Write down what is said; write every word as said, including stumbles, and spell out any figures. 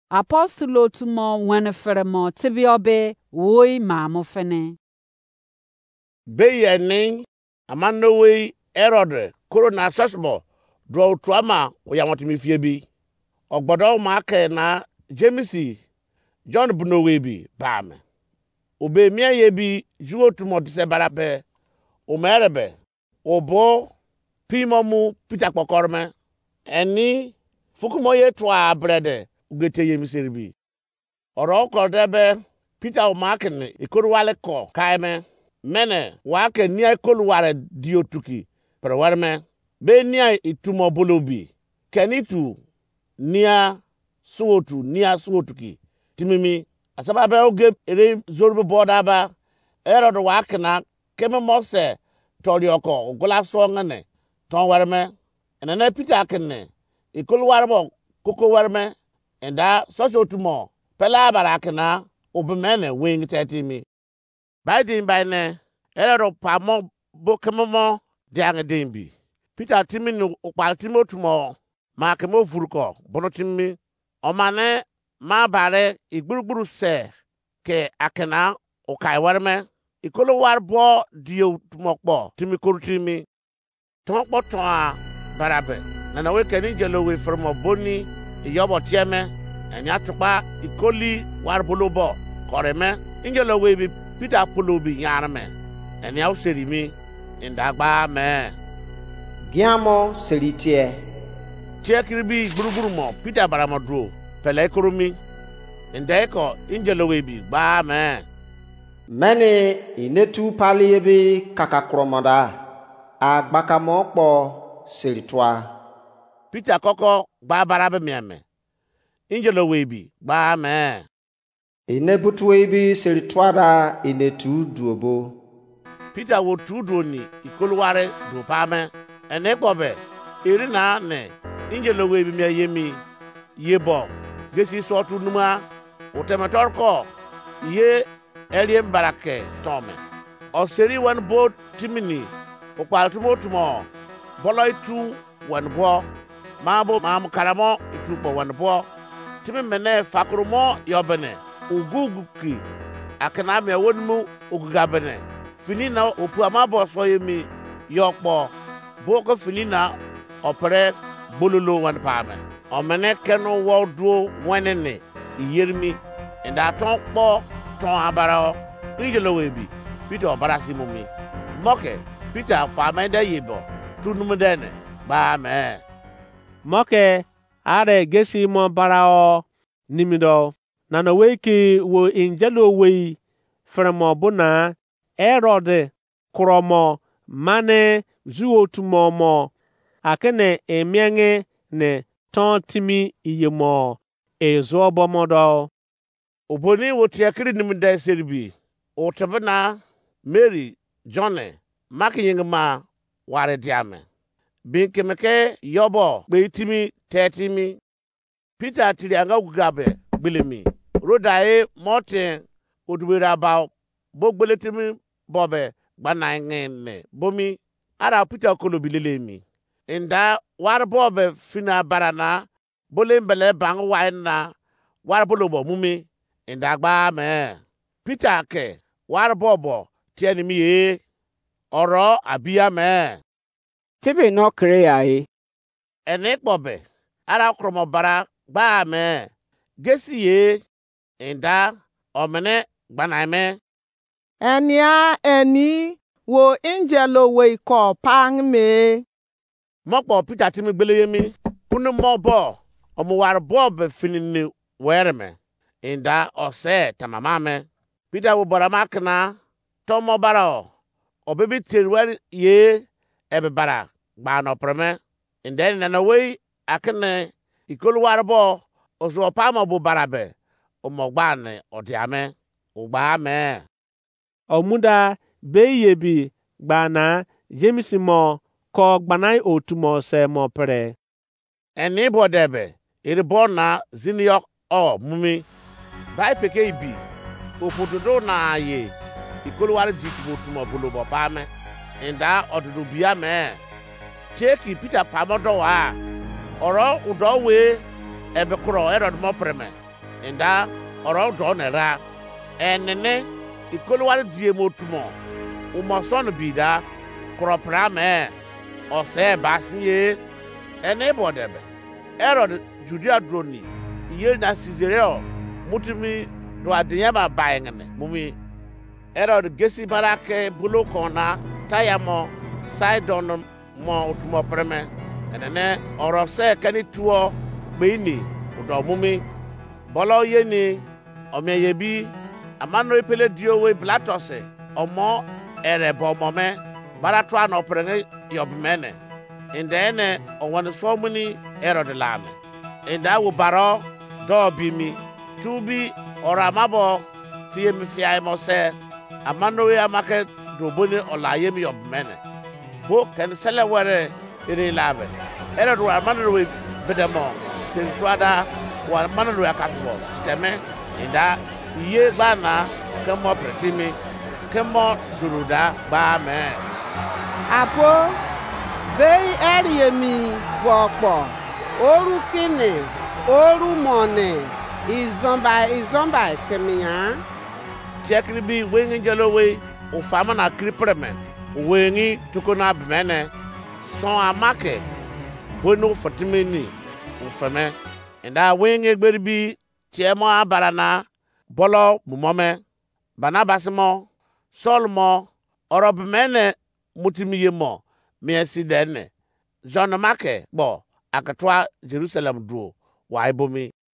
Apostulo tumo wene feremo tibiobe woi mamu fene. Be ye ning amano we Herod koro na sasbo draw trauma we yamotimi fie bi. Ogbodo ma ke na Jemisi John bunowe bi ba me. Obe mia ye bi juo tumo dise barabe o merebe obo pimomu Peter Pokorme eni fukumo ye twa brede ugete ye miseribi. Oro ko debe Peter o makene ikoro wale ko kaime mene wake nia ikolu ware diotuki pero warme be nia itumo bolobi kenitu nia suotu nia suotuki timimi asaba be oge ere zorbe bodaba Herod wake na keme mose torioko gola so ngane ton warme enene Peter akene ikolu warbo koko warme enda soso tumo pela barakena obemene wing tetimi Biden by ne Herod pamo bokemo diang dembi Peter timi no okpaltimo tumo ma kemo furuko bonotimi omane ma bare igburugburu se ke akena okai warme ikolo warbo dio tumokpo timi korutimi tumokpo ton a barabe na na we keni jelo we from boni yobo tieme enya tukpa ikoli warbolobo koreme ingelo we bi Peter polobi yarme enya userimi indagba me Giamo seritie tie kribi gburugburu mo Peter baramodro pele korumi indeko ingelo we bi ba me mene inetu pali bi kakakromoda agbakamo po seritwa Peter koko ba barabe miame ingelo we bi ba me inebutu bi seritwada inetu duobo Peter wo tudroni ikoluware do pame ene bobe irina ne ingelo we bi me yemi yebo gesi sotu numa otematorko ye eliem barake tome oseri wan bo timini okpaltumo tumo boloitu wan bo mabo mam karamo itupo wan bo timi mene fakrumo yobene uguguki akana me wonmu ugugabene finina opu amabo so yemi yokpo boko finina opere bololo wan pame omene keno wodro wenene iyermi enda ton po ton abara ingelo webi Peter obarasi mumi moke Peter pame de yebo tunum dene ba me moke are gesi mo barao nimido na no weki wo ingelo we fremo buna Herod kromo mane zuotumo mo akene emienge ne ton timi iyemo ezobo modo oboni wotia kiri nimda serbi otabana Mary John makiyingma ware diame binkemeke yobo beitimi tetimi Peter tiri anga gugabe bilimi rodae moten odubera ba bogbeletimi bobe gbanangene bomi ara Peter kolo bilelemi inda war bobe fina barana bolembele bang waina war bolobo mumi inda gba me Peter ke war bobo tieni mi e oro abia me Tibi no kreya e. ene bobe ara kromo bara gba me gesi ye inda omene gbaname Enia eni wo ingelo we ko pang me mokpo Peter timi gbeleyemi kunu mobo omo war bobe finini wereme inda ose tamamame Peter wo bora makna tomo bara obebi terwer ye ebe bara gba no preme inda na we akene ikolu warbo oso pama bo barabe omogba ne odiame ogba me omuda beyebi gbana Jemisi ko gbanai otumo se mo pre eni bodebe iri bona ziniyok o mumi bai peke ibi opododo na ye ikolu wari dikbo tumo bulubo pame inda odudu bia me cheki Peter pamodo wa oro udo we ebe kuro Herod mo preme Inda oro do ne ra. Enene ikolwal die motumo. Umo son bida kropra me. Ose basinye. Ene bodebe. Herod Judea droni. Iye na Caesarea mutumi do adenya ba baengene. Mumi Herod gesi barake bulo kona tayamo Sidon mo utumo preme. Enene oro se kani tuo beini udo mumi bolo yeni omeyebi amano epele diowe blatose omo ere bomome baratwa no prenge yobmene indene owone somuni Herod lame inda wo baro do bimi tubi ora mabo fie mi fie mo se amano ya make doboni olaye mi yobmene bo ken sele wore ire labe Herod wa amano we bedemo tintuada wa amano we akafo teme inda iye bana kemo pretimi kemo duruda ba me Apo bei eriemi wopo oru kini oru mone izomba izomba kemia chekri bi wengi jelowe o fama na kripreme wengi tukona bmene son amake bono fatimeni o fame inda wengi gberbi tiemo abarana bolo mumome banabasmo solmo orobmene mutimiyemo miesidene John Make bo akatwa Jerusalem duo wa ibomi